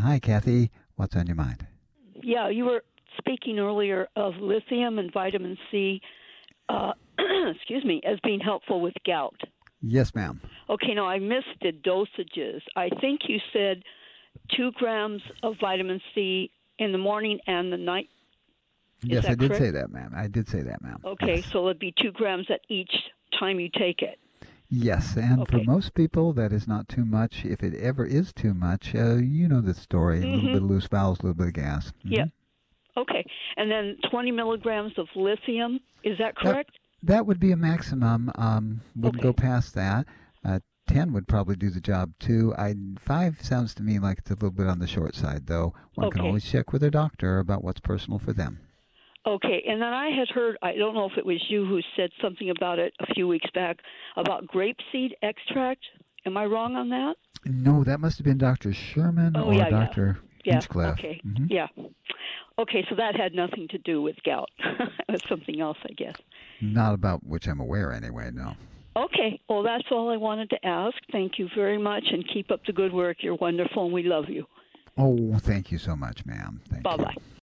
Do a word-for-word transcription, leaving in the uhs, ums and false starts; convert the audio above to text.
Hi, Kathy. What's on your mind? Yeah, you were speaking earlier of lithium and vitamin C, uh, excuse me, as being helpful with gout. Yes, ma'am. Okay, now I missed the dosages. I think you said two grams of vitamin C in the morning and the night. Is Yes, that I did correct? say that, ma'am. I did say that, ma'am. Okay, Yes. so it'd be two grams at each time you take it. Yes, and for Okay. most people, that is not too much. If it ever is too much, uh, you know the story. A little bit Mm-hmm. of loose bowels, a little bit of gas. Yeah. hmm Okay. And then twenty milligrams of lithium. Is that That correct? that would be a maximum. Um, wouldn't go Okay. past that. Uh, ten would probably do the job too. I five sounds to me like it's a little bit on the short side, though. One can Okay. always check with their doctor about what's personal for them. Okay, and then I had heard, I don't know if it was you who said something about it a few weeks back, about grapeseed extract. Am I wrong on that? No, that must have been Doctor Sherman Oh, or yeah, yeah. Doctor Yeah, Hinchcliffe. okay. hmm Yeah. Okay, so that had nothing to do with gout. It was something else, I guess. Not about which I'm aware, anyway. No. Okay, well, that's all I wanted to ask. Thank you very much, and keep up the good work. You're wonderful, and we love you. Oh, thank you so much, ma'am. Thank you. Bye-bye.